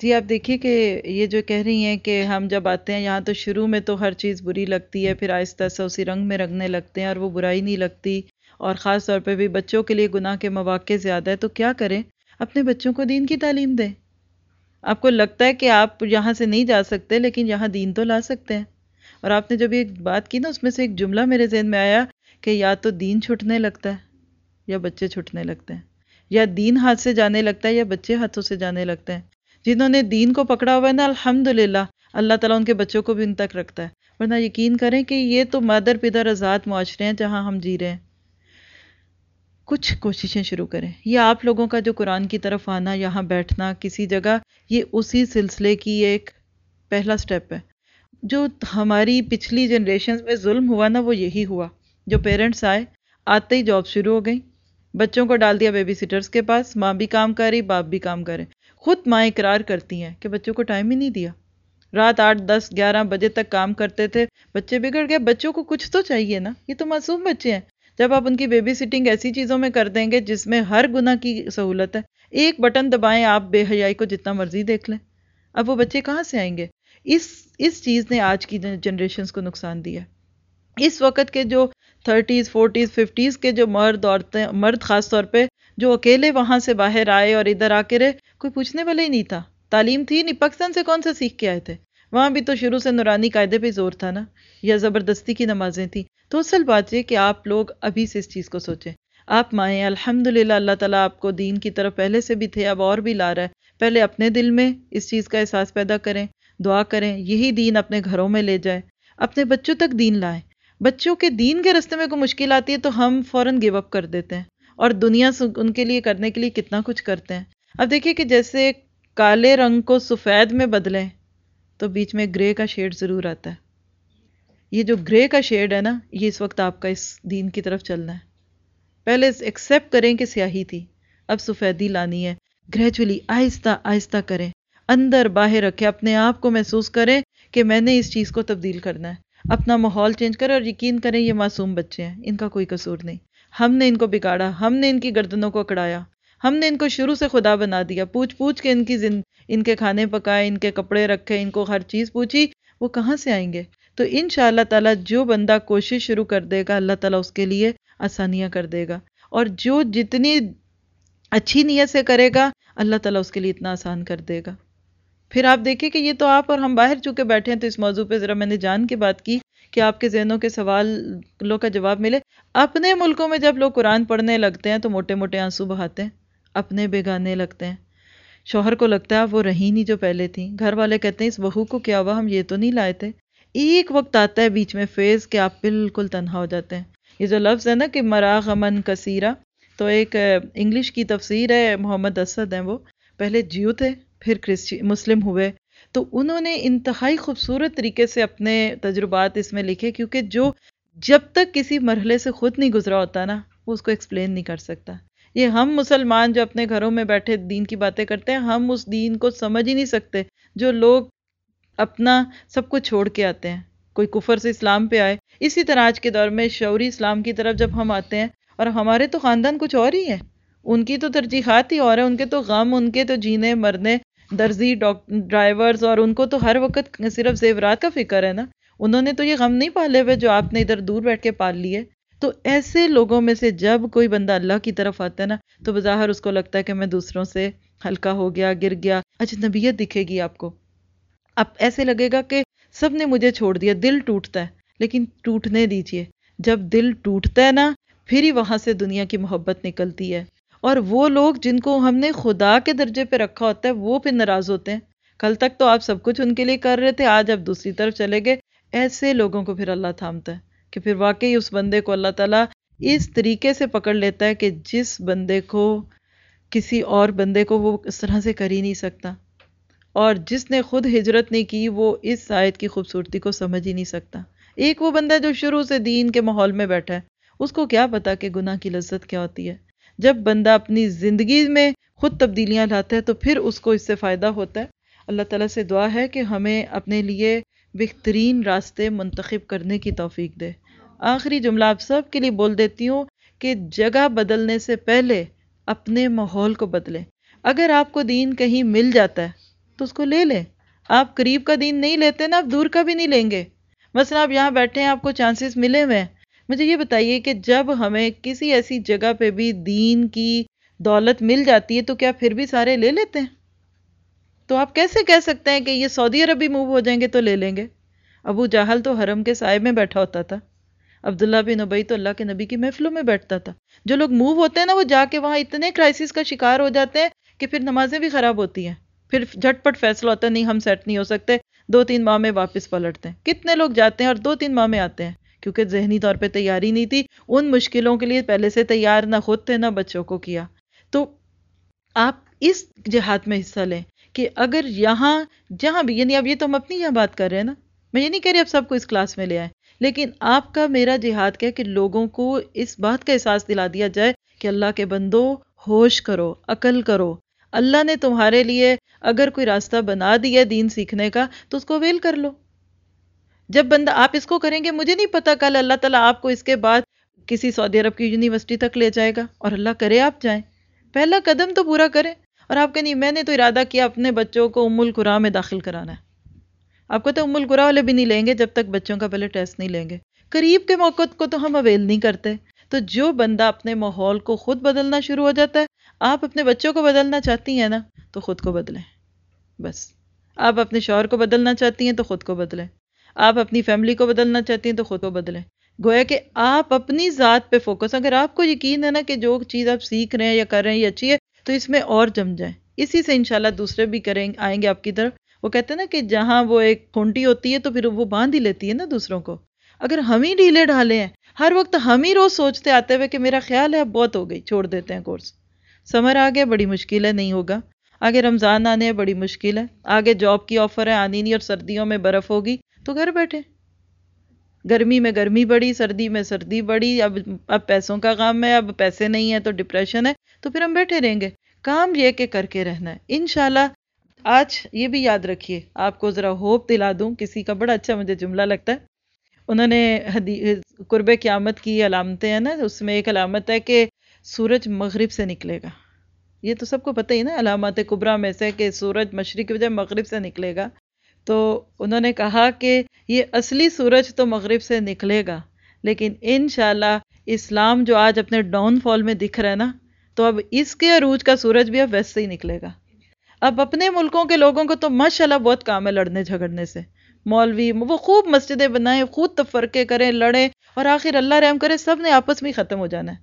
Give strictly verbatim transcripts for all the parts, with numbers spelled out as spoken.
جی آپ دیکھیے کہ یہ جو کہہ رہی ہیں کہ ہم جب آتے ہیں یہاں تو شروع میں تو ہر چیز بری لگتی ہے، پھر آہستہ آہستہ اسی رنگ میں رنگنے لگتے ہیں اور وہ برائی نہیں لگتی، اور خاص طور پہ بھی بچوں کے لیے گناہ کے مواقع زیادہ ہے، تو کیا کریں؟ اپنے بچوں کو دین کی تعلیم دیں۔ آپ کو لگتا ہے کہ آپ یہاں سے نہیں جا سکتے لیکن یہاں دین تو لا سکتے ہیں۔ اور آپ نے جب یہ بات کی نا، اس میں سے ایک جملہ میرے ذہن میں آیا کہ یا تو دین چھٹنے لگتا ہے یا بچے چھٹنے لگتے ہیں، یا دین ہاتھ سے جانے لگتا ہے یا بچے ہاتھوں سے جانے لگتے ہیں۔ جنہوں نے دین کو پکڑا ہوا ہے نا، الحمدللہ اللہ تعالیٰ ان کے بچوں کو بھی ان تک رکھتا ہے، ورنہ یقین کریں کہ یہ تو مادر پدر آزاد معاشرے ہیں جہاں ہم جی رہے ہیں۔ کچھ کوششیں شروع کریں، یہ آپ لوگوں کا جو قرآن کی طرف آنا، یہاں بیٹھنا کسی جگہ، یہ اسی سلسلے کی ایک پہلا سٹیپ ہے۔ جو ہماری پچھلی جنریشنز میں ظلم ہوا نا، وہ یہی ہوا۔ جو پیرنٹس آئے، آتے ہی جاب شروع ہو گئی، بچوں کو ڈال دیا بیبی سیٹرز کے پاس، ماں بھی کام کر رہی، باپ بھی کام کر رہے۔ خود ماں اقرار کرتی ہیں کہ بچوں کو ٹائم ہی نہیں دیا، رات آٹھ دس گیارہ بجے تک کام کرتے تھے، بچے بگڑ گئے۔ بچوں کو کچھ تو چاہیے نا، یہ تو معصوم بچے ہیں۔ جب آپ ان کی بیبی سٹنگ ایسی چیزوں میں کر دیں گے جس میں ہر گناہ کی سہولت ہے، ایک بٹن دبائیں آپ بے حیائی کو جتنا مرضی دیکھ لیں، اب وہ بچے کہاں سے آئیں گے؟ اس اس چیز نے آج کی جنریشنز کو نقصان دیا۔ اس وقت کے جو تھرٹیز فورٹیز ففٹیز کے جو مرد عورتیں، مرد خاص طور پہ جو اکیلے وہاں سے باہر آئے اور ادھر آ کے رہے، کوئی پوچھنے والے ہی نہیں تھا، تعلیم تھی نہیں، پاکستان سے کون سا سیکھ کے آئے تھے؟ وہاں بھی تو شروع سے نورانی قاعدے پہ زور تھا نا، یا زبردستی کی نمازیں تھیں۔ تو اصل بات یہ کہ آپ لوگ ابھی سے اس چیز کو سوچیں۔ آپ مائیں، الحمدللہ اللہ تعالیٰ آپ کو دین کی طرف پہلے سے بھی تھے، اب اور بھی لا رہا ہے۔ پہلے اپنے دل میں اس چیز کا احساس پیدا کریں، دعا کریں، یہی دین اپنے گھروں میں لے جائیں، اپنے بچوں تک دین لائیں۔ بچوں کے دین کے راستے میں کوئی مشکل آتی ہے تو ہم فوراً گیو اپ کر دیتے ہیں، اور دنیا سے ان کے لیے کرنے کے لیے کتنا کچھ کرتے ہیں۔ اب دیکھیے کہ جیسے کالے رنگ کو سفید میں بدلیں تو بیچ میں گرے کا شیڈ ضرور آتا ہے۔ یہ جو گرے کا شیڈ ہے نا، یہ اس وقت آپ کا اس دین کی طرف چلنا ہے۔ پہلے ایکسیپٹ کریں کہ سیاہی تھی، اب سفیدی لانی ہے۔ گریجولی آہستہ آہستہ کریں، اندر باہر رکھیں، اپنے آپ کو محسوس کریں کہ میں نے اس چیز کو تبدیل کرنا ہے، اپنا ماحول چینج کریں، اور یقین کریں یہ معصوم بچے ہیں، ان کا کوئی قصور نہیں۔ ہم نے ان کو بگاڑا، ہم نے ان کی گردنوں کو اکڑایا، ہم نے ان کو شروع سے خدا بنا دیا، پوچھ پوچھ کے ان کی زند... ان کے کھانے پکائے، ان کے کپڑے رکھے، ان کو ہر چیز پوچھی، وہ کہاں سے آئیں گے؟ تو انشاءاللہ تعالی جو بندہ کوشش شروع کر دے گا، اللہ تعالیٰ اس کے لیے آسانیاں کر دے گا، اور جو جتنی اچھی نیت سے کرے گا اللہ تعالیٰ اس کے لیے اتنا آسان کر دے گا۔ پھر آپ دیکھیں کہ یہ تو آپ اور ہم باہر چکے بیٹھے ہیں، تو اس موضوع پہ ذرا میں نے جان کے بات کی کہ آپ کے ذہنوں کے سوالوں کا جواب ملے۔ اپنے ملکوں میں جب لوگ قرآن پڑھنے لگتے ہیں تو موٹے موٹے آنسو بہاتے ہیں، اپنے بیگانے لگتے ہیں، شوہر کو لگتا ہے وہ رہی نہیں جو پہلے تھیں، گھر والے کہتے ہیں اس بہو کو کیا ہوا، ہم یہ تو نہیں لائے تھے۔ ایک وقت آتا ہے بیچ میں فیز کہ آپ بالکل تنہا ہو جاتے ہیں۔ یہ جو لفظ ہے نا کہ مراغمن کثیرہ، تو ایک انگلش کی تفسیر ہے، محمد اسد ہیں، وہ پہلے جیو تھے پھر کرسچی مسلم ہوئے، تو انہوں نے انتہائی خوبصورت طریقے سے اپنے تجربات اس میں لکھے، کیونکہ جو جب تک کسی مرحلے سے خود نہیں گزرا ہوتا نا، وہ اس کو ایکسپلین نہیں کر سکتا۔ یہ ہم مسلمان جو اپنے گھروں میں بیٹھے دین کی باتیں کرتے ہیں، ہم اس دین کو سمجھ ہی نہیں سکتے جو لوگ اپنا سب کچھ چھوڑ کے آتے ہیں، کوئی کفر سے اسلام پہ آئے۔ اسی طرح آج کے دور میں شعوری اسلام کی طرف جب ہم آتے ہیں، اور ہمارے تو خاندان کچھ اور ہی ہے، ان کی تو ترجیحات ہی اور ہیں، ان کے تو غم، ان کے تو جینے مرنے، درزی، ڈرائیورز، اور ان کو تو ہر وقت صرف زیورات کا فکر ہے نا، انہوں نے تو یہ غم نہیں پالے ہوئے جو آپ نے ادھر دور بیٹھ کے پال لیے۔ تو ایسے لوگوں میں سے جب کوئی بندہ اللہ کی طرف آتا ہے نا، تو بظاہر اس کو لگتا ہے کہ میں دوسروں سے ہلکا ہو گیا، گر گیا، اجنبیت دکھے گی آپ کو، اب ایسے لگے گا کہ سب نے مجھے چھوڑ دیا، دل ٹوٹتا ہے۔ لیکن ٹوٹنے دیجئے، جب دل ٹوٹتا ہے نا، پھر ہی وہاں سے دنیا کی محبت نکلتی ہے، اور وہ لوگ جن کو ہم نے خدا کے درجے پہ رکھا ہوتا ہے وہ پھر ناراض ہوتے ہیں۔ کل تک تو آپ سب کچھ ان کے لیے کر رہے تھے، آج اب دوسری طرف چلے گئے۔ ایسے لوگوں کو پھر اللہ تھامتا ہے کہ پھر واقعی اس بندے کو اللہ تعالیٰ اس طریقے سے پکڑ لیتا ہے کہ جس بندے کو کسی اور بندے کو وہ اس طرح سے کر ہی نہیں سکتا، اور جس نے خود ہجرت نہیں کی وہ اس آیت کی خوبصورتی کو سمجھ ہی نہیں سکتا۔ ایک وہ بندہ جو شروع سے دین کے ماحول میں بیٹھا ہے، اس کو کیا پتا کہ گناہ کی لذت کیا ہوتی ہے۔ جب بندہ اپنی زندگی میں خود تبدیلیاں لاتا ہے تو پھر اس کو اس سے فائدہ ہوتا ہے۔ اللہ تعالیٰ سے دعا ہے کہ ہمیں اپنے لیے بہترین راستے منتخب کرنے کی توفیق دے۔ آخری جملہ آپ سب کے لیے بول دیتی ہوں کہ جگہ بدلنے سے پہلے اپنے ماحول کو بدلیں۔ اگر آپ کو دین کہیں مل جاتا ہے تو اس کو لے لیں. آپ قریب کا دین نہیں لیتے نا، آپ دور کا بھی نہیں لیں گے. مثلا آپ یہاں بیٹھے ہیں، آپ کو چانسز ملے ہوئے ہیں. مجھے یہ بتائیے کہ جب ہمیں کسی ایسی جگہ پہ بھی دین کی دولت مل جاتی ہے تو کیا پھر بھی سارے لے لیتے ہیں؟ تو آپ کیسے کہہ سکتے ہیں کہ یہ سعودی عرب بھی موو ہو جائیں گے تو لے لیں گے؟ ابو جہل تو حرم کے سائے میں بیٹھا ہوتا تھا. عبداللہ بن ابی تو اللہ کے نبی کی محفلوں میں بیٹھتا تھا. جو لوگ موو ہوتے ہیں نا، وہ جا کے وہاں اتنے کرائسس کا شکار ہو جاتے ہیں کہ پھر نمازیں بھی خراب ہوتی ہیں. پھر جھٹ پٹ فیصلہ ہوتا ہے نہیں ہم سیٹ نہیں ہو سکتے، دو تین ماہ میں واپس پلٹتے ہیں. کتنے لوگ جاتے ہیں اور دو تین ماہ میں آتے ہیں، کیونکہ ذہنی طور پہ تیاری نہیں تھی. ان مشکلوں کے لیے پہلے سے تیار نہ خود تھے نہ بچوں کو کیا. تو آپ اس جہاد میں حصہ لیں کہ اگر یہاں جہاں بھی، یعنی اب یہ تو ہم اپنی یہاں بات کر رہے ہیں نا، میں یہ نہیں کہہ رہی اب سب کو اس کلاس میں لے آئیں، لیکن آپ کا میرا جہاد کیا ہے کہ لوگوں کو اس بات کا احساس دلا دیا جائے کہ اللہ کے بندو ہوش کرو، عقل کرو. اللہ نے تمہارے لیے اگر کوئی راستہ بنا دیا دین سیکھنے کا تو اس کو اویل کر لو. جب بندہ آپ اس کو کریں گے، مجھے نہیں پتا کل اللہ تعالیٰ آپ کو اس کے بعد کسی سعودی عرب کی یونیورسٹی تک لے جائے گا، اور اللہ کرے آپ جائیں. پہلا قدم تو پورا کریں. اور آپ کہ نہیں میں نے تو ارادہ کیا اپنے بچوں کو ام القرآ میں داخل کرانا ہے. آپ کو تو ام القرآ والے بھی نہیں لیں گے جب تک بچوں کا پہلے ٹیسٹ نہیں لیں گے. قریب کے موقع کو تو ہم اویل نہیں کرتے. تو جو بندہ اپنے ماحول کو خود بدلنا شروع ہو جاتا ہے، آپ اپنے بچوں کو بدلنا چاہتی ہیں نا تو خود کو بدلیں. بس آپ اپنے شوہر کو بدلنا چاہتی ہیں تو خود کو بدلیں. آپ اپنی فیملی کو بدلنا چاہتی ہیں تو خود کو بدلیں. گویا کہ آپ اپنی ذات پہ فوکس، اگر آپ کو یقین ہے نا کہ جو چیز آپ سیکھ رہے ہیں یا کر رہے ہیں یہ اچھی ہے تو اس میں اور جم جائیں. اسی سے انشاءاللہ دوسرے بھی کریں آئیں گے آپ کی طرف. وہ کہتے ہیں نا کہ جہاں وہ ایک کھونٹی ہوتی ہے تو پھر وہ باندھ ہی لیتی ہے نا دوسروں کو. اگر ہم ہی ڈھیلے ڈھالے ہیں، ہر وقت ہم ہی روز سوچتے آتے ہوئے کہ میرا خیال ہے اب بہت ہو گئی، چھوڑ دیتے ہیں کورس. سمر آ گیا، بڑی مشکل ہے، نہیں ہوگا. آگے رمضان آنے ہے، بڑی مشکل ہے. آگے جاب کی آفر ہے، آنی نہیں، اور سردیوں میں برف ہوگی تو گھر بیٹھے. گرمی میں گرمی بڑی، سردی میں سردی بڑی، اب اب پیسوں کا غم ہے، اب پیسے نہیں ہیں تو ڈپریشن ہے، تو پھر ہم بیٹھے رہیں گے. کام یہ کہ کر کے رہنا ہے انشاءاللہ. آج یہ بھی یاد رکھیے، آپ کو ذرا ہوپ دلا دوں. کسی کا بڑا اچھا مجھے جملہ لگتا ہے، انہوں نے قرب قیامت کی علامتیں ہیں نا، اس میں ایک علامت ہے کہ سورج مغرب سے نکلے گا. یہ تو سب کو پتہ ہی نا، علامات کبریٰ میں سے کہ سورج مشرق کی بجائے مغرب سے نکلے گا. تو انہوں نے کہا کہ یہ اصلی سورج تو مغرب سے نکلے گا، لیکن انشاءاللہ اسلام جو آج اپنے ڈاؤن فال میں دکھ رہا ہے نا، تو اب اس کے عروج کا سورج بھی اب ویسے ہی نکلے گا. اب اپنے ملکوں کے لوگوں کو تو ماشاءاللہ بہت کام ہے لڑنے جھگڑنے سے. مولوی وہ خوب مسجدیں بنائیں، خود تفرقے کریں، لڑیں، اور آخر اللہ رحم کرے سب نے آپس میں ختم ہو جانا ہے.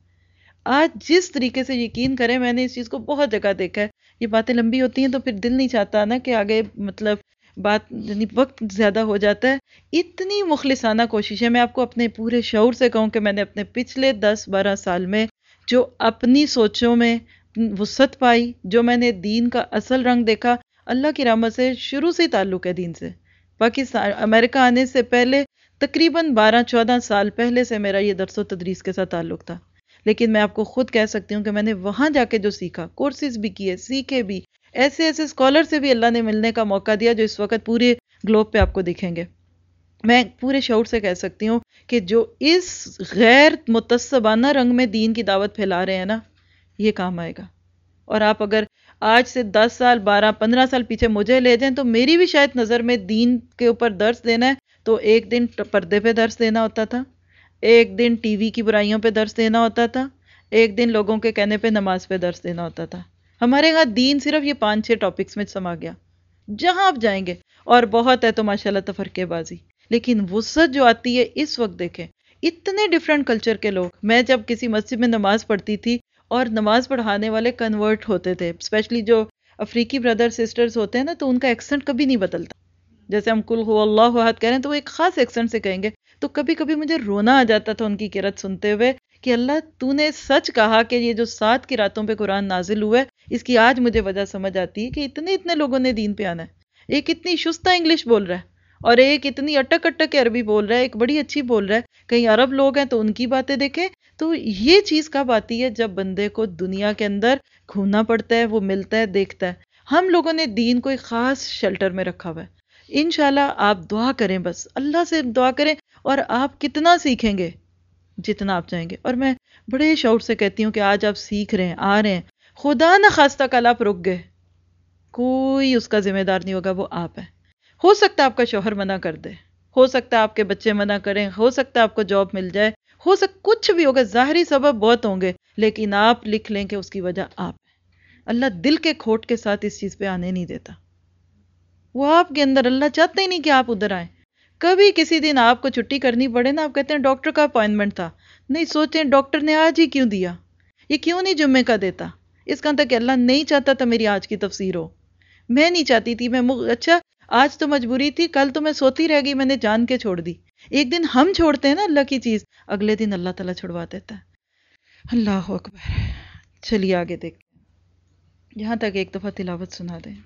آج جس طریقے سے یقین کریں، میں نے اس چیز کو بہت جگہ دیکھا ہے. یہ باتیں لمبی ہوتی ہیں تو پھر دل نہیں چاہتا نا کہ آگے مطلب بات، یعنی وقت زیادہ ہو جاتا ہے. اتنی مخلصانہ کوششیں، میں آپ کو اپنے پورے شعور سے کہوں کہ میں نے اپنے پچھلے دس بارہ سال میں جو اپنی سوچوں میں وسعت پائی، جو میں نے دین کا اصل رنگ دیکھا، اللہ کی رحمت سے شروع سے تعلق ہے دین سے. پاکستان امریکہ آنے سے پہلے تقریباً بارہ چودہ سال پہلے سے میرا یہ درس و تدریس کے ساتھ تعلق تھا. لیکن میں آپ کو خود کہہ سکتی ہوں کہ میں نے وہاں جا کے جو سیکھا، کورسز بھی کیے، سیکھے بھی، ایسے ایسے اسکالر سے بھی اللہ نے ملنے کا موقع دیا جو اس وقت پورے گلوب پہ آپ کو دکھیں گے. میں پورے شعور سے کہہ سکتی ہوں کہ جو اس غیر متعصبانہ رنگ میں دین کی دعوت پھیلا رہے ہیں نا، یہ کام آئے گا. اور آپ اگر آج سے دس سال بارہ پندرہ سال پیچھے مجھے لے جائیں تو میری بھی شاید نظر میں دین کے اوپر درس دینا ہے تو ایک دن پردے پہ درس دینا ہوتا تھا، ایک دن ٹی وی کی برائیوں پہ درس دینا ہوتا تھا، ایک دن لوگوں کے کہنے پہ نماز پہ درس دینا ہوتا تھا. ہمارے ہاں دین صرف یہ پانچ چھ ٹاپکس میں سما گیا. جہاں آپ جائیں گے اور بہت ہے تو ماشاءاللہ تفرقے بازی، لیکن وسعت جو آتی ہے اس وقت دیکھیں اتنے ڈیفرنٹ کلچر کے لوگ. میں جب کسی مسجد میں نماز پڑھتی تھی اور نماز پڑھانے والے کنورٹ ہوتے تھے، اسپیشلی جو افریقی بردر سسٹرز ہوتے ہیں نا، تو ان کا ایکسنٹ کبھی نہیں بدلتا. جیسے ہم کل ہو اللہ احد کہہ رہے ہیں تو وہ ایک خاص ایکسنٹ سے کہیں گے، تو کبھی کبھی مجھے رونا آ جاتا تھا ان کی قرات سنتے ہوئے کہ اللہ تو نے سچ کہا کہ یہ جو سات کی راتوں پہ قرآن نازل ہوا ہے، اس کی آج مجھے وجہ سمجھ آتی ہے کہ اتنے اتنے لوگوں نے دین پہ آنا ہے. ایک اتنی شستہ انگلش بول رہا ہے اور ایک اتنی اٹک اٹک کے عربی بول رہا ہے، ایک بڑی اچھی بول رہا ہے. کہیں عرب لوگ ہیں تو ان کی باتیں دیکھیں. تو یہ چیز کب آتی ہے؟ جب بندے کو دنیا کے اندر گھومنا پڑتا ہے، وہ ملتا ہے، دیکھتا ہے. ہم لوگوں نے دین کو ایک خاص شیلٹر میں رکھا ہوا ہے. انشاءاللہ آپ دعا کریں، بس اللہ سے دعا کریں، اور آپ کتنا سیکھیں گے جتنا آپ چاہیں گے. اور میں بڑے شعور سے کہتی ہوں کہ آج آپ سیکھ رہے ہیں، آ رہے ہیں، خدا نہ خواستہ کل آپ رک گئے کوئی اس کا ذمہ دار نہیں ہوگا، وہ آپ ہے۔ ہو سکتا ہے آپ کا شوہر منع کر دے، ہو سکتا ہے آپ کے بچے منع کریں، ہو سکتا ہے آپ کو جاب مل جائے، ہو سکتا کچھ بھی ہوگا، ظاہری سبب بہت ہوں گے، لیکن آپ لکھ لیں کہ اس کی وجہ آپ ہے۔ اللہ دل کے کھوٹ کے ساتھ اس چیز پہ آنے نہیں دیتا، وہ آپ کے اندر، اللہ چاہتے ہی نہیں کہ آپ ادھر آئیں۔ کبھی کسی دن آپ کو چھٹی کرنی پڑے نا، آپ کہتے ہیں ڈاکٹر کا اپائنٹمنٹ تھا، نہیں سوچیں ڈاکٹر نے آج ہی کیوں دیا، یہ کیوں نہیں جمعے کا دیتا، اس کا تک کہ اللہ نہیں چاہتا تھا میری آج کی تفسیر ہو، میں نہیں چاہتی تھی، میں مغ... اچھا آج تو مجبوری تھی، کل تو میں سوتی رہ گئی، میں نے جان کے چھوڑ دی۔ ایک دن ہم چھوڑتے ہیں نا اللہ کی چیز، اگلے دن اللہ تعالیٰ چھڑوا دیتا ہے۔ اللہ اکبر۔ چلیے آگے دیکھتے ہیں، یہاں تک ایک دفعہ تلاوت سنا دیں۔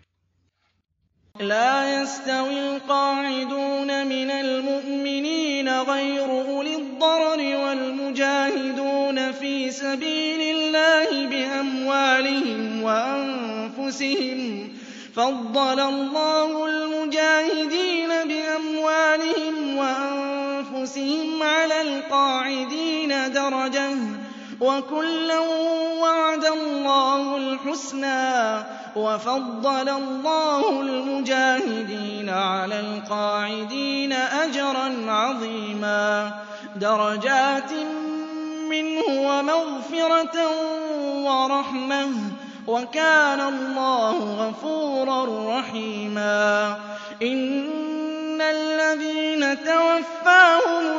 لا يستوي القاعدون من المؤمنين غير أولي الضرر والمجاهدون في سبيل الله بأموالهم وأنفسهم فضل الله المجاهدين بأموالهم وأنفسهم على القاعدين درجة وكلا وعد الله الحسنى وفضل الله المجاهدين على القاعدين أجرا عظيما درجات منه ومغفرة ورحمة وكان الله غفورا رحيما إن الذين توفاهم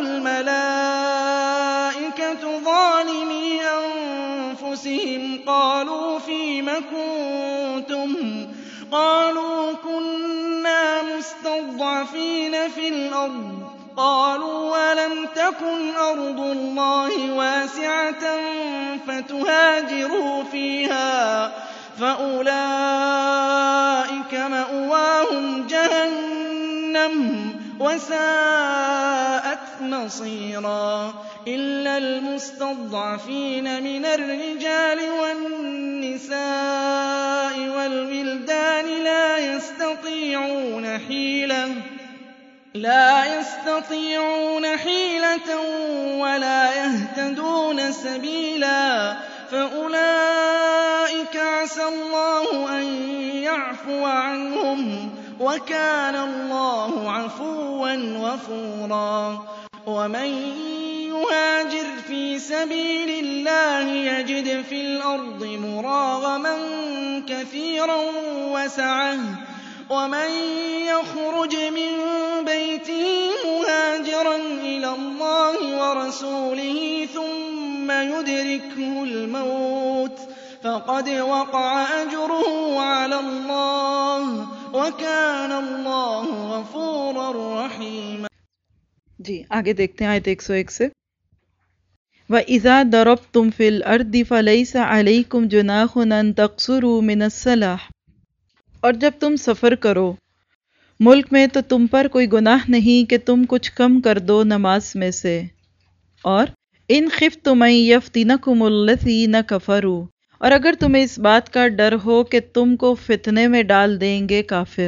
الملائكة ظالمي أنفسهم قالوا فيم كنتم قالوا كنا مستضعفين في الأرض قالوا ولم تكن أرض الله واسعة فتهاجروا فيها فأولئك مأواهم جهنم وساءت مصيرا إلا المستضعفين من الرجال والنساء والولدان لا يستطيعون حيلة لا يستطيعون حيلة ولا يهتدون سبيلا فأولئك عسى الله أن يعفو عنهم وكان الله عفوا غفورا ومن يهاجر في سبيل الله يجد في الأرض مراغما كثيرا وسعة ومن يخرج من بيته مهاجرا إلى الله ورسوله ثم يدركه الموت فقد وقع أجره على الله وكان الله غفورا رحيما۔ جی آگے دیکھتے ہیں آیت ایک سو ایک سے۔ وَإِذَا ضَرَبْتُمْ فِي الْأَرْضِ فَلَيْسَ عَلَيْكُمْ جُنَاحٌ أَن تَقْصُرُوا مِنَ الصَّلَاةِ، اور جب تم سفر کرو ملک میں تو تم پر کوئی گناہ نہیں کہ تم کچھ کم کر دو نماز میں سے۔ اور ان خفتم ان یفتنکم الذین کفروا، اور اگر تمہیں اس بات کا ڈر ہو کہ تم کو فتنے میں ڈال دیں گے کافر۔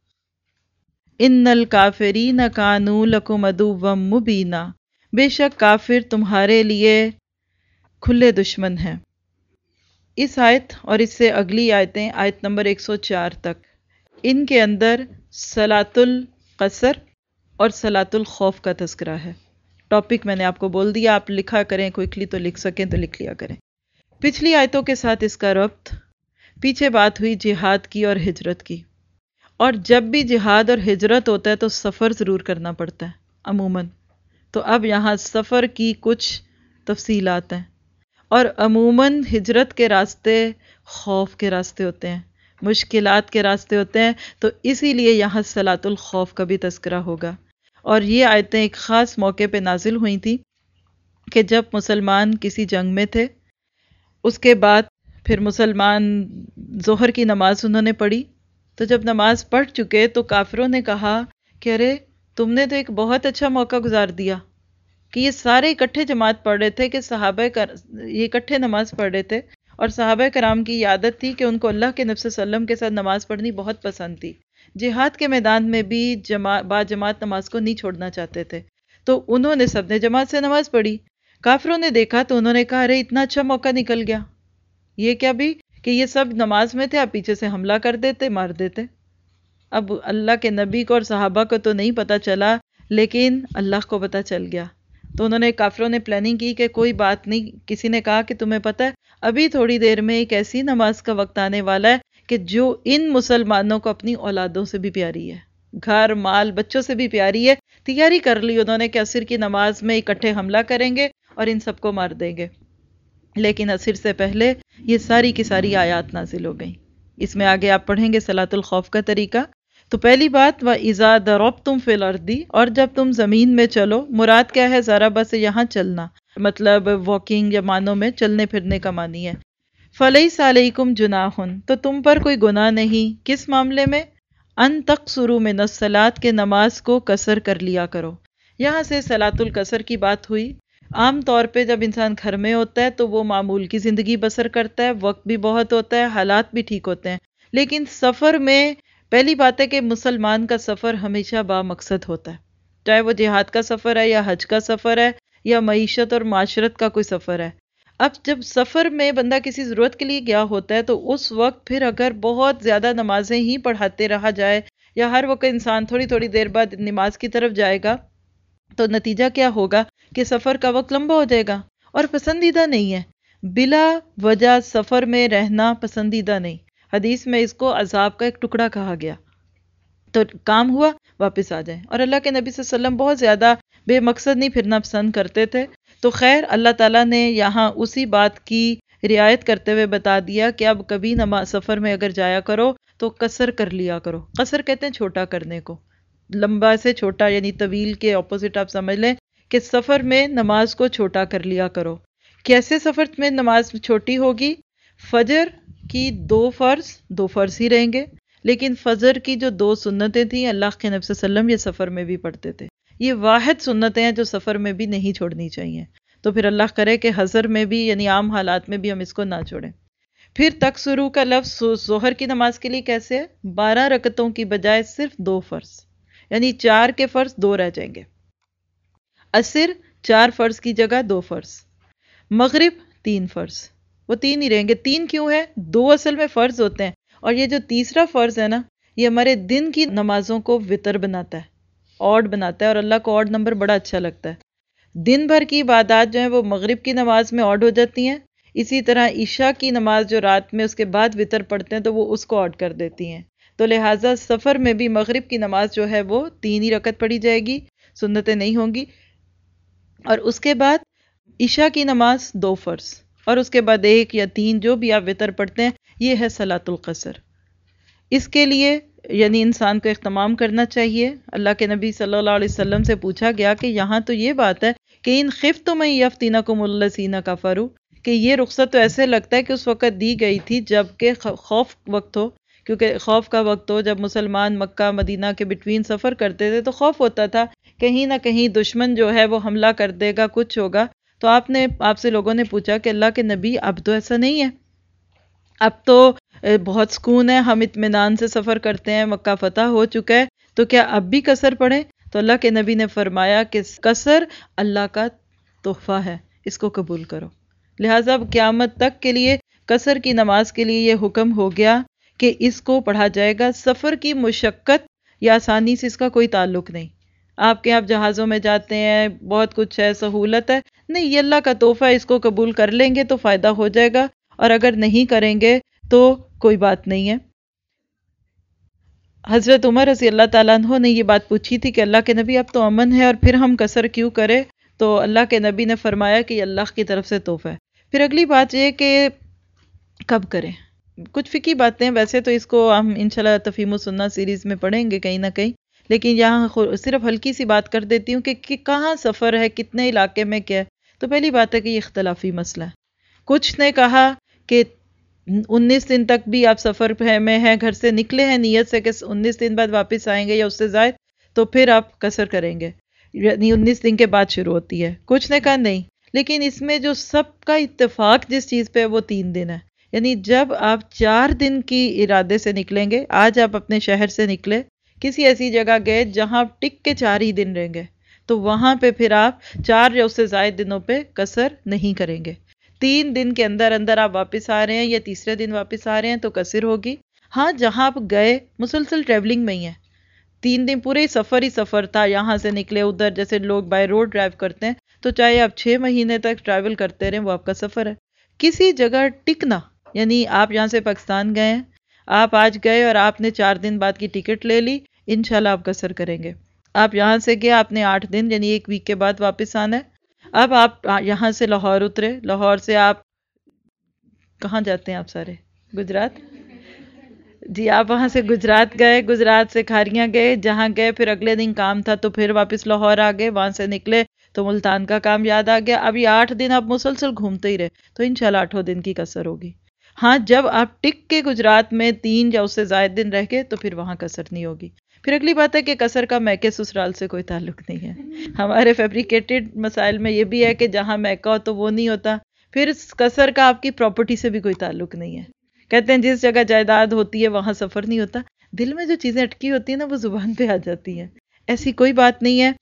ان الکافرین کانوا لکم عدوا مبینا، بے شک کافر تمہارے لیے کھلے دشمن ہیں۔ اس آیت اور اس سے اگلی آیتیں آیت نمبر ایک سو چار تک، ان کے اندر صلاۃ القصر اور صلاۃ الخوف کا تذکرہ ہے۔ ٹاپک میں نے آپ کو بول دیا، آپ لکھا کریں، کوئکلی تو لکھ سکیں تو لکھ لیا کریں۔ پچھلی آیتوں کے ساتھ اس کا ربط، پیچھے بات ہوئی جہاد کی اور ہجرت کی، اور جب بھی جہاد اور ہجرت ہوتا ہے تو سفر ضرور کرنا پڑتا ہے عموماً، تو اب یہاں سفر کی کچھ تفصیلات ہیں، اور عموماً ہجرت کے راستے خوف کے راستے ہوتے ہیں، مشکلات کے راستے ہوتے ہیں، تو اسی لیے یہاں صلاۃ الخوف کا بھی تذکرہ ہوگا۔ اور یہ آیتیں ایک خاص موقع پہ نازل ہوئی تھیں کہ جب مسلمان کسی جنگ میں تھے، اس کے بعد پھر مسلمان ظہر کی نماز انہوں نے پڑھی، تو جب نماز پڑھ چکے تو کافروں نے کہا کہ ارے تم نے تو ایک بہت اچھا موقع گزار دیا کہ یہ سارے اکٹھے جماعت پڑھ رہے تھے، کہ صحابہ کر یہ اکٹھے نماز پڑھ رہے تھے، اور صحابہ کرام کی عادت تھی کہ ان کو اللہ کے نبی صلی اللہ علیہ وسلم کے ساتھ نماز پڑھنی بہت پسند تھی، جہاد کے میدان میں بھی جماعت با جماعت نماز کو نہیں چھوڑنا چاہتے تھے، تو انہوں نے سب نے جماعت سے نماز پڑھی۔ کافروں نے دیکھا تو انہوں نے کہا ارے اتنا اچھا موقع نکل گیا، یہ کیا بھی کہ یہ سب نماز میں تھے، آپ پیچھے سے حملہ کر دیتے، مار دیتے۔ اب اللہ کے نبی کو اور صحابہ کو تو نہیں پتا چلا، لیکن اللہ کو پتا چل گیا، تو انہوں نے کافروں نے پلاننگ کی کہ کوئی بات نہیں، کسی نے کہا کہ تمہیں پتہ ہے ابھی تھوڑی دیر میں ایک ایسی نماز کا وقت آنے والا ہے کہ جو ان مسلمانوں کو اپنی اولادوں سے بھی پیاری ہے، گھر مال بچوں سے بھی پیاری ہے۔ تیاری کر لی انہوں نے کہ عصر کی نماز میں اکٹھے حملہ کریں گے اور ان سب کو مار دیں گے، لیکن عصر سے پہلے یہ ساری کی ساری آیات نازل ہو گئیں۔ اس میں آگے آپ پڑھیں گے صلاۃ الخوف کا طریقہ۔ تو پہلی بات وَإِذَا ضَرَبْتُمْ فِي الْأَرْضِ، اور جب تم زمین میں چلو، مراد کیا ہے؟ ضربہ سے یہاں چلنا، مطلب واکنگ یا معنوں میں چلنے پھرنے کا معنی ہے۔ فَلَيْسَ عَلَيْكُمْ جُنَاحٌ، تو تم پر کوئی گناہ نہیں، کس معاملے میں؟ ان تقصروا من الصلاۃ، کے نماز کو قصر کر لیا کرو۔ یہاں سے صلاۃ القصر کی بات ہوئی۔ عام طور پہ جب انسان گھر میں ہوتا ہے تو وہ معمول کی زندگی بسر کرتا ہے، وقت بھی بہت ہوتا ہے، حالات بھی ٹھیک ہوتے ہیں، لیکن سفر میں پہلی بات ہے کہ مسلمان کا سفر ہمیشہ با مقصد ہوتا ہے، چاہے وہ جہاد کا سفر ہے یا حج کا سفر ہے یا معیشت اور معاشرت کا کوئی سفر ہے۔ اب جب سفر میں بندہ کسی ضرورت کے لیے گیا ہوتا ہے تو اس وقت پھر اگر بہت زیادہ نمازیں ہی پڑھاتے رہا جائے یا ہر وقت انسان تھوڑی تھوڑی دیر بعد نماز کی طرف جائے گا تو نتیجہ کیا ہوگا کہ سفر کا وقت لمبا ہو جائے گا اور پسندیدہ نہیں ہے۔ بلا وجہ سفر میں رہنا پسندیدہ نہیں، حدیث میں اس کو عذاب کا ایک ٹکڑا کہا گیا۔ تو کام ہوا واپس آ جائیں، اور اللہ کے نبی صلی اللہ علیہ وسلم بہت زیادہ بے مقصد نہیں پھرنا پسند کرتے تھے، تو خیر اللہ تعالیٰ نے یہاں اسی بات کی رعایت کرتے ہوئے بتا دیا کہ اب کبھی نماز سفر میں اگر جایا کرو تو قصر کر لیا کرو۔ قصر کہتے ہیں چھوٹا کرنے کو، لمبا سے چھوٹا یعنی طویل کے اپوزٹ آپ سمجھ لیں کہ سفر میں نماز کو چھوٹا کر لیا کرو۔ کیسے سفر میں نماز چھوٹی ہوگی؟ فجر کی دو فرض دو فرض ہی رہیں گے، لیکن فجر کی جو دو سنتیں تھیں اللہ کے نبی صلی اللہ علیہ وسلم یہ سفر میں بھی پڑھتے تھے، یہ واحد سنتیں ہیں جو سفر میں بھی نہیں چھوڑنی چاہیے، تو پھر اللہ کرے کہ حضر میں بھی یعنی عام حالات میں بھی ہم اس کو نہ چھوڑیں۔ پھر تقصروا کا لفظ ظہر کی نماز کے لیے کیسے ہے؟ بارہ رکعتوں کی بجائے صرف دو فرض، یعنی چار کے فرض دو رہ جائیں گے۔ عصر چار فرض کی جگہ دو فرض، مغرب تین فرض، وہ تین ہی رہیں گے۔ تین کیوں ہے؟ دو اصل میں فرض ہوتے ہیں، اور یہ جو تیسرا فرض ہے نا یہ ہمارے دن کی نمازوں کو وتر بناتا ہے، آڈ بناتا ہے، اور اللہ کو آڈ نمبر بڑا اچھا لگتا ہے۔ دن بھر کی عبادات جو ہیں وہ مغرب کی نماز میں آڈ ہو جاتی ہیں، اسی طرح عشاء کی نماز جو رات میں اس کے بعد وتر پڑھتے ہیں تو وہ اس کو آڈ کر دیتی ہیں، تو لہٰذا سفر میں بھی مغرب کی نماز جو ہے وہ تین ہی رکعت پڑھی جائے گی، سنتیں نہیں ہوں گی، اور اس کے بعد عشاء کی نماز دو فرض، اور اس کے بعد ایک یا تین جو بھی آپ وتر پڑھتے ہیں، یہ ہے صلاۃ القصر۔ اس کے لیے یعنی انسان کو اہتمام کرنا چاہیے۔ اللہ کے نبی صلی اللہ علیہ وسلم سے پوچھا گیا کہ یہاں تو یہ بات ہے کہ ان خفتم ان یفتنکم الذین کفروا، کہ یہ رخصت تو ایسے لگتا ہے کہ اس وقت دی گئی تھی جب کہ خوف وقت ہو، کیونکہ خوف کا وقت ہو، جب مسلمان مکہ مدینہ کے بٹوین سفر کرتے تھے تو خوف ہوتا تھا کہیں نہ کہیں دشمن جو ہے وہ حملہ کر دے گا، کچھ ہوگا، تو آپ نے آپ سے لوگوں نے پوچھا کہ اللہ کے نبی اب تو ایسا نہیں ہے، اب تو بہت سکون ہے، ہم اطمینان سے سفر کرتے ہیں، مکہ فتح ہو چکا ہے، تو کیا اب بھی قصر پڑھیں؟ تو اللہ کے نبی نے فرمایا کہ قصر اللہ کا تحفہ ہے، اس کو قبول کرو۔ لہٰذا اب قیامت تک کے لیے قصر کی نماز کے لیے یہ حکم ہو گیا کہ اس کو پڑھا جائے گا۔ سفر کی مشقت یا آسانی سے اس کا کوئی تعلق نہیں، آپ کے آپ جہازوں میں جاتے ہیں، بہت کچھ ہے، سہولت ہے، نہیں، یہ اللہ کا تحفہ ہے، اس کو قبول کر لیں گے تو فائدہ ہو جائے گا، اور اگر نہیں کریں گے تو کوئی بات نہیں ہے۔ حضرت عمر رضی اللہ تعالیٰ عنہ نے یہ بات پوچھی تھی کہ اللہ کے نبی اب تو امن ہے اور پھر ہم قصر کیوں کریں؟ تو اللہ کے نبی نے فرمایا کہ یہ اللہ کی طرف سے تحفہ ہے۔ پھر اگلی بات یہ کہ کب کریں، کچھ فقہی باتیں، ویسے تو اس کو ہم انشاءاللہ تفہیم السنہ سیریز میں پڑھیں گے کہیں نہ کہیں، لیکن یہاں صرف ہلکی سی بات کر دیتی ہوں کہ, کہ کہاں سفر ہے، کتنے علاقے میں کیا ہے۔ تو پہلی بات ہے کہ یہ اختلافی مسئلہ ہے، کچھ نے کہا کہ انیس دن تک بھی آپ سفر میں ہیں، گھر سے نکلے ہیں نیت سے کہ انیس دن بعد واپس آئیں گے یا اس سے زائد، تو پھر آپ قصر کریں گے، یعنی انیس دن کے بعد شروع ہوتی ہے۔ کچھ نے کہا نہیں، لیکن اس میں جو سب کا اتفاق جس چیز پہ ہے وہ تین دن ہے، یعنی جب آپ چار دن کی ارادے سے نکلیں گے، آج آپ اپنے شہر سے نکلے، کسی ایسی جگہ گئے جہاں ٹک کے چار ہی دن رہیں گے، تو وہاں پہ پھر آپ چار یا اس سے زائد دنوں پہ قصر نہیں کریں گے۔ تین دن کے اندر اندر آپ واپس آ رہے ہیں یا تیسرے دن واپس آ رہے ہیں تو قصر ہوگی. ہاں جہاں آپ گئے مسلسل ٹریولنگ میں ہی ہیں، تین دن پورے سفر ہی سفر تھا، یہاں سے نکلے ادھر، جیسے لوگ بائی روڈ ڈرائیو کرتے ہیں تو چاہے آپ چھ مہینے تک ٹریول کرتے رہیں وہ آپ کا سفر ہے. کسی جگہ ٹکنا، یعنی آپ یہاں سے پاکستان گئے ہیں، آپ آج گئے اور آپ نے چار دن بعد کی ٹکٹ لے لی، انشاءاللہ آپ قصر کریں گے. آپ یہاں سے گئے، آپ نے آٹھ دن یعنی ایک ویک کے بعد واپس آنا ہے. اب آپ یہاں سے لاہور اترے، لاہور سے آپ کہاں جاتے ہیں؟ آپ سارے گجرات، جی آپ وہاں سے گجرات گئے، گجرات سے کھاریاں گئے، جہاں گئے پھر اگلے دن کام تھا تو پھر واپس لاہور آ گئے، وہاں سے نکلے تو ملتان کا کام یاد آ گیا. اب یہ آٹھ دن آپ مسلسل گھومتے ہی رہے تو انشاءاللہ آٹھوں دن کی قصر ہوگی. ہاں جب آپ ٹک کے گجرات میں تین یا اس سے زائد دن رہ گئے تو پھر وہاں قصر نہیں ہوگی. پھر اگلی بات ہے کہ قصر کا میکے سسرال سے کوئی تعلق نہیں ہے. ہمارے فیبریکیٹڈ مسائل میں یہ بھی ہے کہ جہاں میکہ ہو تو وہ نہیں ہوتا. پھر قصر کا آپ کی پراپرٹی سے بھی کوئی تعلق نہیں ہے. کہتے ہیں جس جگہ جائیداد ہوتی ہے وہاں سفر نہیں ہوتا. دل میں جو چیزیں اٹکی ہوتی ہیں نا وہ زبان پہ آ جاتی ہیں. ایسی کوئی بات نہیں ہے.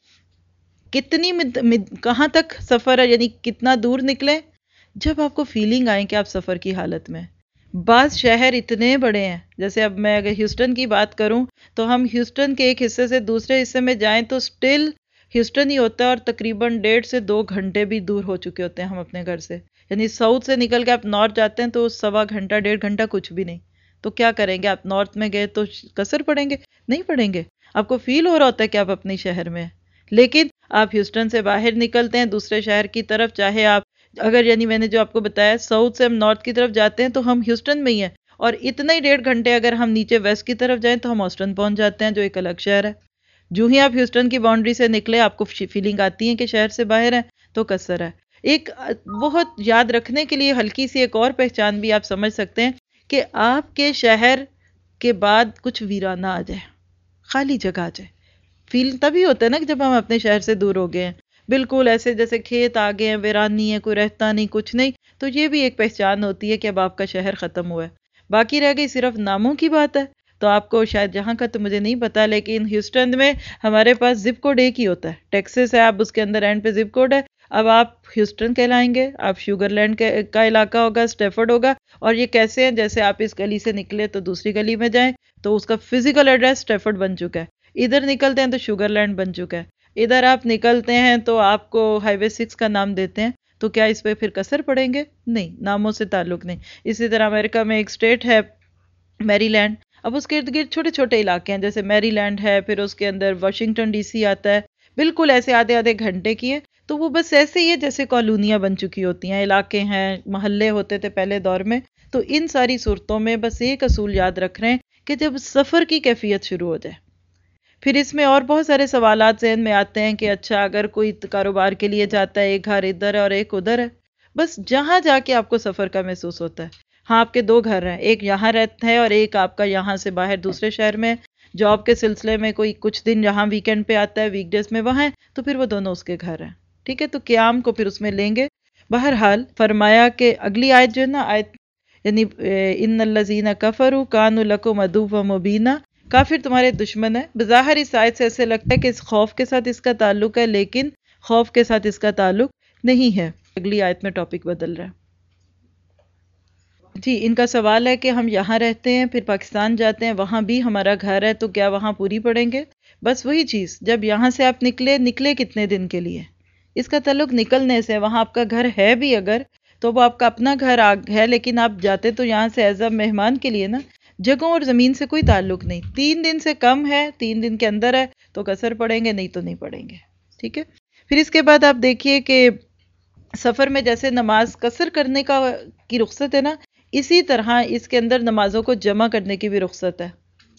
کتنی مد... مد... کہاں تک سفر ہے، یعنی کتنا دور نکلے، جب آپ کو فیلنگ آئے کہ آپ سفر کی حالت میں. بعض شہر اتنے بڑے ہیں، جیسے اب میں اگر ہیوسٹن کی بات کروں تو ہم ہیوسٹن کے ایک حصے سے دوسرے حصے میں جائیں تو سٹل ہیوسٹن ہی ہوتا ہے اور تقریباً ڈیڑھ سے دو گھنٹے بھی دور ہو چکے ہوتے ہیں ہم اپنے گھر سے. یعنی ساؤتھ سے نکل کے آپ نارتھ جاتے ہیں تو سوا گھنٹہ ڈیڑھ گھنٹہ کچھ بھی نہیں. تو کیا کریں گے؟ آپ نارتھ میں گئے تو قصر پڑیں گے؟ نہیں پڑیں گے. آپ کو فیل ہو رہا ہوتا ہے کہ آپ اپنے شہر میں ہیں، لیکن آپ ہیوسٹن سے باہر نکلتے ہیں دوسرے شہر کی طرف، چاہے آپ اگر یعنی میں نے جو آپ کو بتایا ساؤتھ سے ہم نارتھ کی طرف جاتے ہیں تو ہم ہیوسٹن میں ہی ہیں، اور اتنا ہی ڈیڑھ گھنٹے اگر ہم نیچے ویسٹ کی طرف جائیں تو ہم آسٹن پہنچ جاتے ہیں جو ایک الگ شہر ہے. جو ہی آپ ہیوسٹن کی باؤنڈری سے نکلے آپ کو فیلنگ آتی ہے کہ شہر سے باہر ہے تو قصر ہے. ایک بہت یاد رکھنے کے لیے ہلکی سی ایک اور پہچان بھی آپ سمجھ سکتے ہیں کہ آپ کے شہر کے بعد کچھ ویرانہ آ جائے، خالی جگہ آ جائے. فیل تبھی ہوتا ہے نا کہ جب ہم اپنے شہر سے دور ہو گئے ہیں، بالکل ایسے جیسے کھیت آگے ہیں، ویرانی ہے، کوئی رہتا نہیں، کچھ نہیں. تو یہ بھی ایک پہچان ہوتی ہے کہ اب آپ کا شہر ختم ہوا ہے. باقی رہ گئی صرف ناموں کی بات ہے. تو آپ کو شاید جہاں کا تو مجھے نہیں پتا، لیکن ہیوسٹن میں ہمارے پاس زپ کوڈ ایک ہی ہوتا ہے. ٹیکسس ہے، آپ اس کے اندر اینڈ پہ زپ کوڈ ہے. اب آپ ہیوسٹن کہلائیں گے، آپ شوگر لینڈ کا علاقہ ہوگا، اسٹیفرڈ ہوگا. اور یہ کیسے ہیں؟ جیسے آپ اس گلی سے نکلے تو دوسری گلی میں جائیں تو اس کا فزیکل ایڈریس اسٹیفرڈ بن چکا ہے. ادھر نکلتے ہیں تو شوگر لینڈ بن چکا ہے. ادھر آپ نکلتے ہیں تو آپ کو ہائی وے سکس کا نام دیتے ہیں. تو کیا اس پہ پھر قصر پڑیں گے؟ نہیں، ناموں سے تعلق نہیں. اسی طرح امریکہ میں ایک اسٹیٹ ہے میری لینڈ، اب اس کے ارد گرد چھوٹے چھوٹے علاقے ہیں، جیسے میری لینڈ ہے، پھر اس کے اندر واشنگٹن ڈی سی آتا ہے، بالکل ایسے آدھے آدھے گھنٹے کی ہے. تو وہ بس ایسے ہی ہے جیسے کالونیاں بن چکی ہوتی ہیں، علاقے ہیں، محلے ہوتے تھے پہلے دور میں. تو ان ساری صورتوں میں بس ایک اصول یاد رکھ رہے ہیں کہ جب سفر کی کیفیت شروع ہو جائے، پھر اس میں اور بہت سارے سوالات ذہن میں آتے ہیں کہ اچھا اگر کوئی کاروبار کے لیے جاتا ہے، ایک گھر ادھر ہے اور ایک ادھر ہے، بس جہاں جا کے آپ کو سفر کا محسوس ہوتا ہے. ہاں آپ کے دو گھر ہیں، ایک یہاں رہتا ہے اور ایک آپ کا یہاں سے باہر دوسرے شہر میں. جاب کے سلسلے میں کوئی کچھ دن یہاں ویکینڈ پہ آتا ہے، ویک ڈیز میں وہاں ہے، تو پھر وہ دونوں اس کے گھر ہیں. ٹھیک ہے، تو قیام کو پھر اس میں لیں گے. بہرحال فرمایا کہ اگلی آیت جو ہے نا، آیت یعنی ان الذین کفروا کانوا لکم عدوا مبینا، کافر تمہارے دشمن ہے. بظاہر اس آیت سے ایسے لگتا ہے کہ اس خوف کے ساتھ اس کا تعلق ہے، لیکن خوف کے ساتھ اس کا تعلق نہیں ہے. اگلی آیت میں ٹاپک بدل رہا ہے. جی ان کا سوال ہے کہ ہم یہاں رہتے ہیں، پھر پاکستان جاتے ہیں، وہاں بھی ہمارا گھر ہے، تو کیا وہاں پوری پڑیں گے؟ بس وہی چیز، جب یہاں سے آپ نکلے نکلے کتنے دن کے لیے، اس کا تعلق نکلنے سے. وہاں آپ کا گھر ہے بھی اگر تو وہ آپ کا اپنا گھر ہے، لیکن آپ جاتے تو یہاں سے ایز اے مہمان کے لیے نا. جگہوں اور زمین سے کوئی تعلق نہیں. تین دن سے کم ہے، تین دن کے اندر ہے تو قصر پڑیں گے، نہیں تو نہیں پڑیں گے. ٹھیک ہے. پھر اس کے بعد آپ دیکھیے کہ سفر میں جیسے نماز قصر کرنے کا کی رخصت ہے نا، اسی طرح اس کے اندر نمازوں کو جمع کرنے کی بھی رخصت ہے.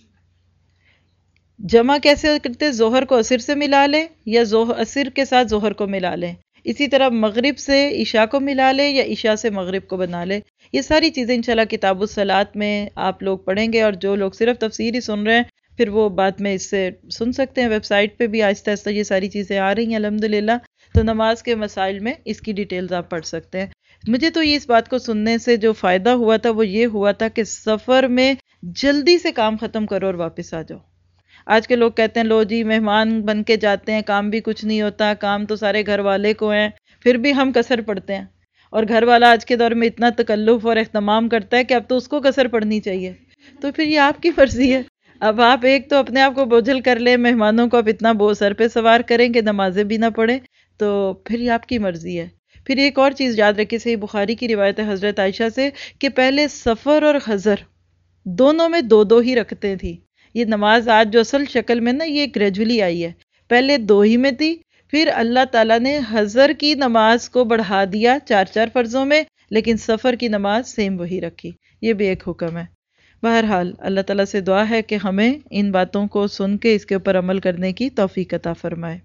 جمع کیسے کرتے؟ ظہر کو عصر سے ملا لیں یا عصر کے ساتھ ظہر کو ملا لیں. اسی طرح مغرب سے عشاء کو ملا لیں یا عشاء سے مغرب کو بنا لیں. یہ ساری چیزیں انشاءاللہ کتاب الصلاۃ میں آپ لوگ پڑھیں گے، اور جو لوگ صرف تفسیر ہی سن رہے ہیں پھر وہ بعد میں اس سے سن سکتے ہیں. ویب سائٹ پہ بھی آہستہ آہستہ یہ ساری چیزیں آ رہی ہیں الحمدللہ. تو نماز کے مسائل میں اس کی ڈیٹیلز آپ پڑھ سکتے ہیں. مجھے تو یہ اس بات کو سننے سے جو فائدہ ہوا تھا وہ یہ ہوا تھا کہ سفر میں جلدی سے کام ختم کرو اور واپس آ جاؤ. آج کے لوگ کہتے ہیں لو جی مہمان بن کے جاتے ہیں، کام بھی کچھ نہیں ہوتا، کام تو سارے گھر والے کو ہیں، پھر بھی ہم قصر پڑتے ہیں. اور گھر والا آج کے دور میں اتنا تکلف اور اہتمام کرتا ہے کہ اب تو اس کو کسر پڑنی چاہیے، تو پھر یہ آپ کی مرضی ہے۔ اب آپ ایک تو اپنے آپ کو بوجھل کر لیں، مہمانوں کو اب اتنا بوجھ سر پہ سوار کریں کہ نمازیں بھی نہ پڑھیں، تو پھر یہ آپ کی مرضی ہے۔ پھر ایک اور چیز یاد رکھیں، صحیح بخاری کی روایت ہے حضرت عائشہ سے کہ پہلے سفر اور حضر دونوں میں دو دو ہی رکھتے تھی۔ یہ نماز آج جو اصل شکل میں نا یہ گریجولی آئی ہے، پہلے دو ہی میں تھی، پھر اللہ تعالیٰ نے حضر کی نماز کو بڑھا دیا چار چار فرضوں میں، لیکن سفر کی نماز سیم وہی رکھی۔ یہ بھی ایک حکم ہے۔ بہرحال اللہ تعالیٰ سے دعا ہے کہ ہمیں ان باتوں کو سن کے اس کے اوپر عمل کرنے کی توفیق عطا فرمائے۔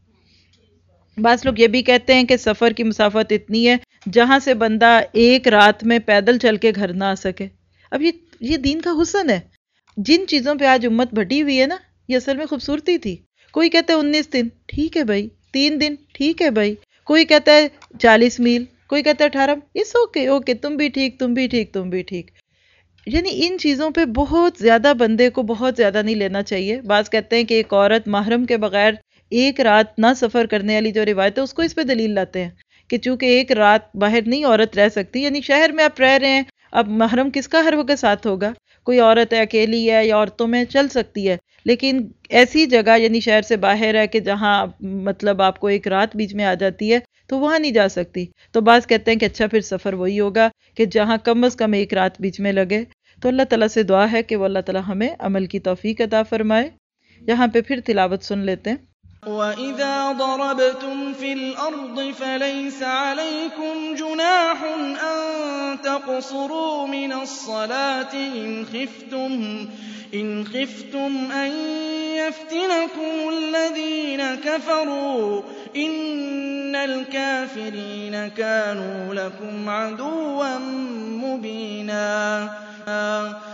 بعض لوگ یہ بھی کہتے ہیں کہ سفر کی مسافت اتنی ہے جہاں سے بندہ ایک رات میں پیدل چل کے گھر نہ آ سکے۔ اب یہ یہ دین کا حسن ہے۔ جن چیزوں پہ آج امت بٹی ہوئی ہے نا، یہ اصل میں خوبصورتی تھی۔ کوئی کہتا ہے انیس دن، ٹھیک ہے بھائی، تین دن، ٹھیک ہے بھائی، کوئی کہتا ہے چالیس میل، کوئی کہتا ہے اٹھارہ، اس اوکے اوکے، تم بھی ٹھیک، تم بھی ٹھیک، تم بھی ٹھیک۔ یعنی ان چیزوں پہ بہت زیادہ بندے کو بہت زیادہ نہیں لینا چاہیے۔ بعض کہتے ہیں کہ ایک عورت محرم کے بغیر ایک رات نہ سفر کرنے والی جو روایت ہے اس کو اس پہ دلیل لاتے ہیں کہ چونکہ ایک رات باہر نہیں عورت رہ سکتی، یعنی شہر میں آپ رہ رہے ہیں، اب محرم کس کا ہر وقت ساتھ ہوگا؟ کوئی عورت ہے اکیلی ہے یا عورتوں میں چل سکتی ہے، لیکن ایسی جگہ یعنی شہر سے باہر ہے کہ جہاں مطلب آپ کو ایک رات بیچ میں آ جاتی ہے تو وہاں نہیں جا سکتی۔ تو بعض کہتے ہیں کہ اچھا پھر سفر وہی ہوگا کہ جہاں کم از کم ایک رات بیچ میں لگے۔ تو اللہ تعالیٰ سے دعا ہے کہ وہ اللہ تعالیٰ ہمیں عمل کی توفیق عطا فرمائے۔ یہاں پہ پھر تلاوت سن لیتے ہیں۔ وَإِذَا ضَرَبْتُمْ فِي الْأَرْضِ فَلَيْسَ عَلَيْكُمْ جُنَاحٌ أَن تَقْصُرُوا مِنَ الصَّلَاةِ إِنْ خِفْتُمْ إِنْ خِفْتُمْ أَن يَفْتِنَكُمُ الَّذِينَ كَفَرُوا إِنَّ الْكَافِرِينَ كَانُوا لَكُمْ عَدُوًّا مُّبِينًا۔